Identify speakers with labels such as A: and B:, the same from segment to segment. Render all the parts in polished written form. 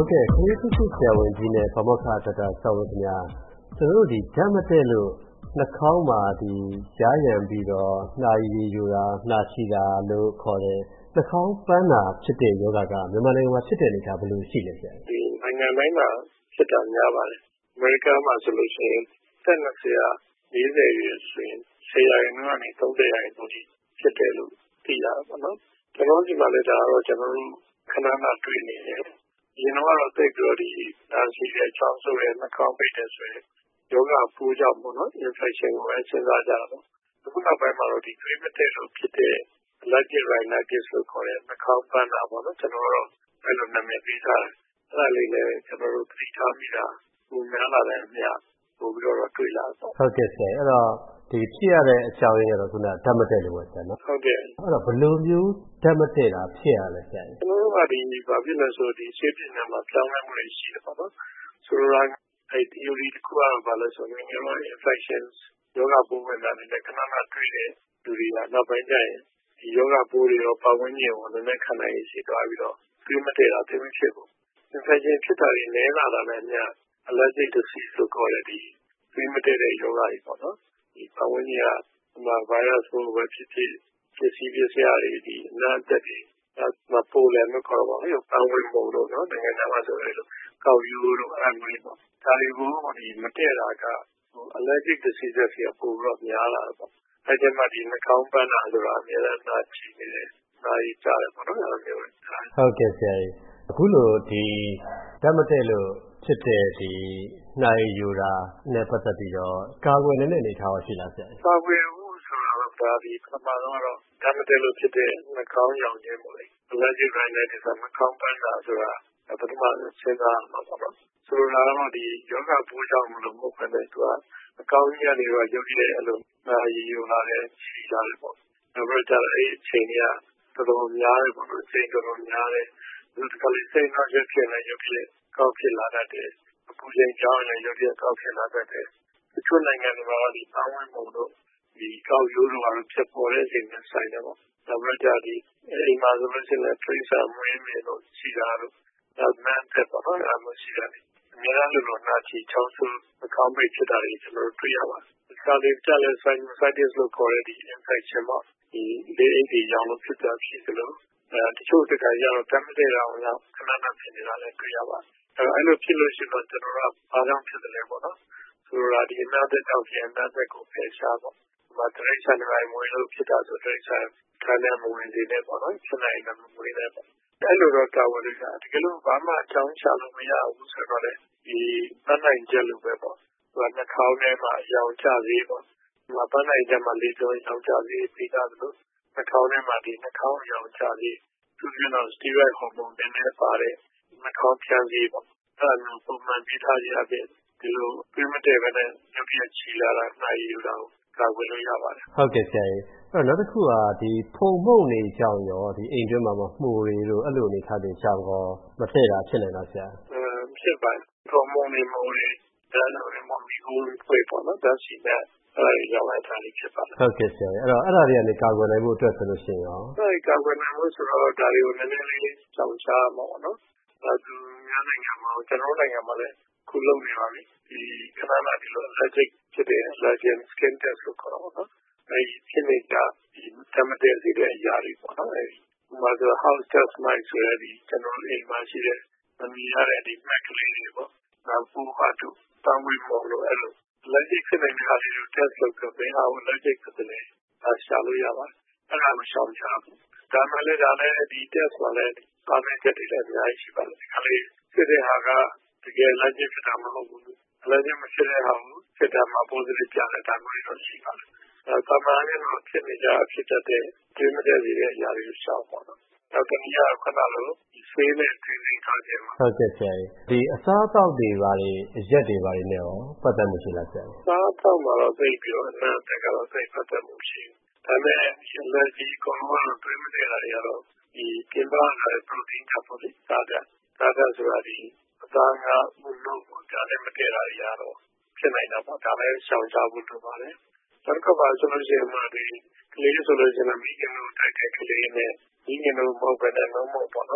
A: ကဲ့ခွေးစုစုဆရာဝန်ကြီးနဲ့ဗမောက္ခဒေါက်တာဆောင်းဝင်းခင်ဗျာကျွန်တော်တို့ဒီဓာတ်မတည့်လို့နှာခေါင်းမှာဒီရားရံပြီးတော့နှာရည်ယူတာနှာချီတာလို့ခေါ်တယ်နှာခေါင်းပန်းတာဖြစ်တဲ့ယောဂကမြန်မာနိုင်ငံမှာဖြစ်တဲ့အနေအထားဘယ်လိုရှိလဲဆရာ
B: ဒီနိုင်ငံတိုင်းမှာဖြစ်တာများပါတယ်အမေရိကန်မှာဆိုလို့ရှိရင်သက်20ရာ40ရွယ်ဆိုရင်10ရာခိုင်နှုန်းကနေ30ရာခိုင်နှုန်းထိဖြစ်တယ်လို့သိရပါတော့ကျွန်တော်ဒီမှာလည်းဒါတော့ကျွန်တော်တို့ခဏခဏတွေ့နေတယ်ဒီတော့သိပြီးတော့ဒီဒါရှိတဲ့ချောင်းဆိုရဲနှာခေါင်းပိတ်တယ်ဆိုရင်ယောဂပိုးကြောင့်ပေါ့နော် infection ကိုပဲစဉ်းစားကြတာပေါ့အခုနောက်ပိုင်းမှာတော့ဒီသွေးမတည့်လို့ဖြစ်တဲ့ allergic rhinitis လို့ခေါ်တဲ့နှာခေါင်းပန်းတာပေါ့နော်ကျွန်တော်တို့အဲ့လိုနာမည်ပေးထားတယ်အဲ့ဒါလေးလည်းကျွန်တော်တို့သိထားမိတာဟိုများလာတဲ့အမြပို့ပြီးတော့တွေ့လာတော့
A: ဟုတ်ကဲ့ဆရာအဲ့တော့ဒီဖြစ်ရတဲ့အကြောင်းရင်းကတော့ခုနဓာတ်မတည့်လို့ပဲဆရာနော်
B: ဟုတ်ကဲ့
A: အဲ့တော့ဘယ်လိုမျိုးဓာတ်မတည့်တာဖြစ်ရလဲဆရာ
B: ကျွန်တော်တို့ကဒီဘာဖြစ်လဲဆိုဒီဆေးပညာမှာပြောင်းလဲမှုတွေရှိတယ်ပေါ့နော်ဆိုတော့အဲ့ theory တစ်ခုကတော့ဘာလဲဆိုရင် neural infections ယောဂပိုးဝင်တာနဲ့ခဏခဏတွေ့တဲ့လူတွေကနောက်ပိုင်းကျရင်ဒီယောဂပိုးတွေရောပတ်ဝန်းကျင်ကိုလည်းခံနိုင်ရရှိသွားပြီးတော့သွေးမတည့်တာသိမဖြစ်ဘူး infection ဖြစ်တာတွေနည်းလာတာနဲ့အမျှ allergic disease လို့ခေါ်တဲ့ဒီသွေးမတည့်တဲ့ယောဂတွေပေါ့နော်ဒီပတ်ဝန်းကျင်ကvirus ကိုပဲဖြစ်ဖြစ်ပစ္စည်းတွေဒီအနာတက်တွေပိုလန်လို့ခေါ်ပါဘူးပတ်ဝန်းပုံလို့နော်နိုင်ငံသားမှာဆိုရဲလို့ကောက်ရိုးလို့အဲ့လိုမျိုးပေါ့ဒါတွေကိုဒီမတည့်တာကallergic disease တွေပိုပြီးတော့များလာတယ်ပေါ့အဲ့ဒီမှာဒီနှာခေါင်းပန်းတာဆိုတာအများအားနာချီနေတယ်နားရီကြားတယ်ပေါ့နော်အဲ့လိုမျိုး
A: ဟုတ်ကဲ့ဆရာကြီးအခုလိုဒီဓာတ်မတည့်လို့ဖြစ်တဲ့ဒီနှာရည်ယူတာနဲ့ပတ်သက်ပြီးတော့ကာကွယ်နေတဲ့အနေအထားရှိလားဆရာ
B: ကာကွယ်မှုဆိုတာတော့ဒါဒီပထမဆုံးကတော့ဓာတ်မတည့်လို့ဖြစ်တဲ့နှာခေါင်းရောင်ခြင်းပေါ့လေ allergic rhinitis နှာခေါင်းပန်းတာဆိုတာပထမစဉ်းစားမှာပေါ့နော်ဆိုတော့ဒီယောဂပိုးကြောင့်မလို့မဟုတ်ဘဲနဲ့သူကအကောင်းကြီးကနေတော့ရုပ်ရည်အဲ့လိုနှာရည်ယူလာတယ်ရှိလာတယ်ပေါ့နောက်ပြီးတော့အဲ့အချိန်ကတော်တော်များတယ်ပေါ့နော်အချိန်တော်တော်များတယ်ဒီကလေးစိတ်နှောက်ရက်ဖြစ်နေရုပ်ရည်ကောက်ဖြစ်လာတတ်တယ်အပူချိန်ကြောင်းလည်းရုပ်ရည်ကောက်ဖြစ်လာတတ်တယ်တချို့နိုင်ငံတွေမှာဒီပေါင်းဝန်းပုံတို့ဒီကောက်ရိုးတို့ကတော့ဖြစ်ပေါ်တဲ့အချိန်နဲ့ဆိုင်တယ်ပေါ့နောက်ပြီးတော့ဒီအိမ်မှာဆိုလို့ရှိရင်ဖိစာမွေးမြင်လို့ရှိတာတို့နောက်မှန်တဲ့ပေါ့နော်အဲ့လိုရှိတယ်အများအားလို့နာချီချောင်းဆူအကောင့်ပိတ်ဖြစ်တာတွေကျွန်တော်တွေ့ရပါတယ်။ဒါလေးကြလဲ sinusitis လို့ခေါ်တဲ့ဒီ infection ပေါ့ဒီလေအိတ်တွေရောင်လို့ဖြစ်တာဖြစ်သလိုတချို့တခါကျတော့ဓာတ်မတည့်တာအောင်လောက်ခဏခဏဖြစ်နေတာလည်းတွေ့ရပါတယ်။အဲ့လိုဖြစ်လို့ရှိရင်တော့ကျွန်တော်ကဘာကြောင့်ဖြစ်တယ်လဲပေါ့နော်။ဆိုတော့ဒီအနာသက်ကြောင့်ဖြစ်အနာသက်ကိုဖယ်ရှားပေါ့။ဒီတရိတ်ဆန်တိုင်းမွေးလို့ဖြစ်တာဆိုတရိတ်ဆန်ခံတဲ့မဝင်သေးနဲ့ပေါ့နော်။ဖြစ်နိုင်တယ်မွေးနဲ့ပေါ့။အဲ့လိုတော့တာဝန်တွေကတကယ်လို့ဘာမှအကြောင်းချလို့မရဘူးဆိုတော့လေဒီပန်းနိုင်ချက်လို့ပဲပေါ့။သူကနှာခေါင်းထဲမှာအယောင်ကျသေးပေါ့။ဒီမှာပန်းနိုင်ချက်မှာလေကြောအယောင်ကျသေးပြီးသားလို့နှာခေါင်းထဲမှာဒီနှာခေါင်းအယောင်ကျသေးသူကတော့ steroid hormone နည်းနည်းပါတယ်နှာခေါင်းဖြန်းသေးပေါ့။အဲ့လိုပုံမှန်ပြထားရတဲ့ဒီလိုပြမတဲ့ပဲနဲ့ရုပ်ရည်ချီလာတာနိုင်ယူတာကာကွယ်လို့ရပါတယ်
A: ဟုတ်ကဲ့ဆရာကြီးအဲ့တော့နောက်တစ်ခုကဒီဖုံမှုန့်နေကြောင်ရောဒီအိမ်တွင်းမှာမှမှုတွေတို့အဲ့လိုအနေထားတွေကြောင်ရောမထည့်တာဖြစ်နိုင်လားဆရာ
B: ဖြစ်ပါတယ်ဖုံမှုန့်နေမှုတွေဒါလည်းမမီဘူးဖွေးပေါ့နော်ဒါရှိတဲ့အဲ့ဒီရောက်လာတာလေးဖြစ်ပါတယ်
A: ဟုတ်ကဲ့ဆရာကြီးအဲ့တော့အဲ့ဒါတွေကနေကာကွယ်နိုင်ဖို့အတွက်ဆိုလို့ရှိရင်ရော
B: အဲ့ဒီကာကွယ်နိုင်ဖို့ဆိုတော့ဒါတွေကိုနည်းနည်းလေးကြောင်ချမှာပေါ့နော်ဒါသူများနိုင်ငံမှာကျွန်တော်နိုင်ငံမှာလည်းခုလုံးနေပါပြီဒီခဏလာဒီလို allergic ဖြစ်တဲ့ allergen skin test လို့ခေါ်တော့နော်အဲဒီဖြစ်နေတာဒီဓာတ်မတည့်စေတဲ့အရာတွေပေါ့နော်အဲဒီမှာဆို house dust mite ဆိုရတဲ့ကျွန်တော်အိမ်မှာရှိတဲ့မမြင်ရတဲ့ဒီ mite ကလေးတွေပေါ့နောက်ပူဟာတို့တောင်းပြီးမို့လို့အဲ့လို allergic ဖြစ်နေတဲ့ဟာတွေကို test လုပ်ပြီးဘယ်ဟာ allergic ဖြစ်တယ်လဲရှာလို့ရပါတယ်အဲ့ဒါမရှောင်ချဘူးဒါမှလည်းဒီ test မှာလည်းပါမချက်တွေလည်းအများကြီးရှိပါတယ်ဒီကလေးဖြစ်တဲ့ဟာကတကယ် allergic ဖြစ်တာမဟုတ်ဘူး allergic မဖြစ်တဲ့ဟာကိုဖြစ်တာမှာ positive ကြတဲ့ဒါမျိုးတွေရှိပါတယ်ကာမန်နဲ့ဖြစ်နေကြဖြစ်တဲ့ဒီမတဲ့စီတဲ့အရာတွေကိုရှောင်ပါတော့နောက်တနည်းအားခဏလို့ဆေးနဲ့ထိန်းထားခြင်းပါ
A: ဟုတ်ကဲ့ဆရာကြီးဒီအစားအသောက်တွေပါလေအရက်တွေပါလေနဲ့ရောပတ်သက်မှုရှိလားဆရာကြီး
B: စားသောက်မှာတော့သိပြီးတော့အနာတက်ကတော့သိပတ်သက်မှုရှိဒါပေမဲ့ allergy ကိုတော့တွေးမနေတာတွေကတော့ဒီပြင်ပက protein ထပ်ဖို့စားတာဆိုတာဒီအသားငါမှုလို့ဒါလည်းမတည့်တာတွေကတော့ဖြစ်နိုင်တာပေါ့ဒါလည်းရှောင်ရှားဖို့လိုပါတယ်နောက်ကပါဆိုလို့ရှိရင်ဒီကလေးဆိုလို့ရှိရင်မိခင်တို့တိုက်တဲ့ကလေးနဲ့မိခင်တို့မဟုတ်ဘဲနဲ့လုံးမပေါ့နော်င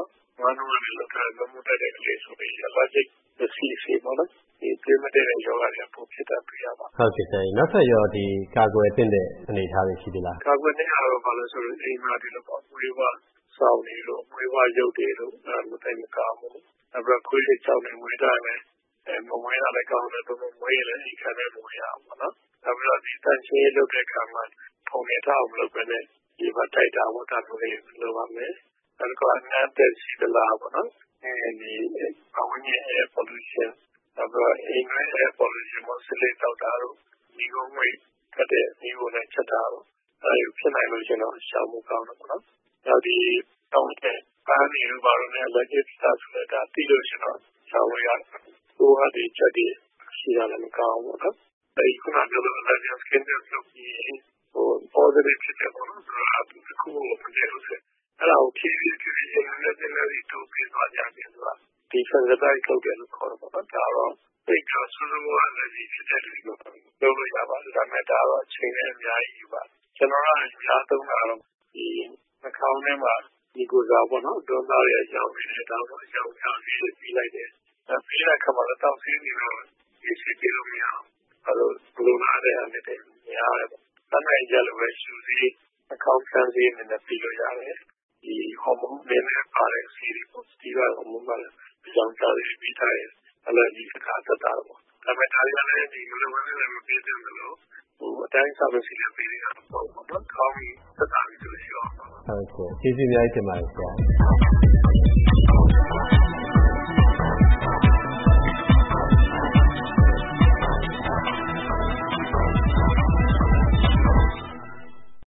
B: တော့လည်းလောက်ထားလို့မတက်တဲ့ကလေးဆိုပြီးအလားကျစီပေါ့နော်ဒီပြမတဲ့ယောဂတွေပုံဖြစ်တာပြရပါ
A: ဟုတ်ကဲ့ဆရာနောက်ထပ်ရောဒီကာကွယ်တဲ့အနေအထားတွေရှိသေးလား
B: ကာကွယ်တဲ့အားတော့ဘာလို့ဆိုတော့အိမ်မှာဒီလိုပေါ့ဝေးဝစောင်းနေလို့ဝေးဝရုပ်တွေလို့မတိုင်မကားဘူးနောက်ပြီးခွေးလေးချောင်းနေဝေးတာလည်းမဝေးရလည်းကောင်းတယ်သူမဝေးလည်းအိမ်ခံနေမဝေးရအောင်ပေါ့နော်နောက်ပြီးတော့ဒီတန်ရှင်းလုပ်တဲ့အခါမှာပုံနေတာအောင်လုပ်ပဲနဲ့ဒီမှာတိုက်တာဝတ်တာမျိုးလေးလုပ်ပါမယ်နောက်တော့အနမ်းတက်ရှိသလားပေါ့နော်ဒီအဝင်းရဲ့ air pollution နောက်တော့အိမ်ရဲ့ air pollution ကိုစစ်လက်တော့တာတော့ဒီကုန်းဝေးကတဲ့ဒီကိုလည်းချက်တာတော့အဲဒီဖြစ်နိုင်လို့ရှင်တော့ရှောင်မှုကောင်းတော့ပေါ့နော်နောက်ဒီတော့တဲ့ပန်းနေလို့ပါတော့လည်းလက်ကျစ်စာဆိုတာဒါသိလို့ရှင်တော့ရှောင်ရဟိုဟာဒီချက်ဒီရှိရလည်းမကောင်းဘူးနော်အဲဒီခုနကပြောလို့လည်း skin test လုပ်ပြီးဟို positive ဖြစ်တယ်ပေါ့နော်ဆိုတော့အခုတစ်ခုကိုမတည့်လို့ဆိုအဲ့ဒါကိုဖြည်းဖြည်းနဲ့လည်းတူပြီးသွားကြတယ်ဆိုတာဒီ sensitize လုပ်တယ်လို့ခေါ်တော့ပေါ့နော်ဒါတော့ဒီကဆူဆူကလည်းဖြစ်တယ်လို့ပြောလို့ရပါတယ်ဒါပေမဲ့ဒါတော့အချိန်နဲ့အများကြီးပါကျွန်တော်ကကြားသုံးတာတော့ဒီနှာခေါင်းထဲမှာဒီကိုစားပေါ့နော်ဒေါသရဲ့အကြောင်းတွေဒါတော့အကြောင်းကြောင့်ပြီးလိုက်တယ်ပြီးတဲ့အခါမှာတော့တောက်ဆင်းနေတော့ဒီရှိပြလို့မရအောင်အဲ့လိုဘလို့နားတဲ့အနေနဲ့များတယ်ပေါ့တနိုင်ကြလို့ပဲရှူစီအကောင့်ဆန်းစီနေနဲ့ပြီးလို့ရတယ်ဒီဟော်မုန်းတွေနဲ့ပါတဲ့စီတွေပေါ့ဒီကဟော်မုန်းကလည်းကြောင်းစားပြီးထားတယ်အဲ့လိုဒီကတတ်တာပေါ့ဒါပေမဲ့ဒါရလည်းဒီလိုဝန်းနေမပြေတယ်လို့ဟိုအတိုင်းစားလို့ရှိရင်ပြီးရတော့ပေါ့တော့ကောင်းပြီးသက်သာပြီးဆိုရော
A: ဟုတ်ကဲ့ကျေးဇူးများတင်ပါတယ်ဆရာ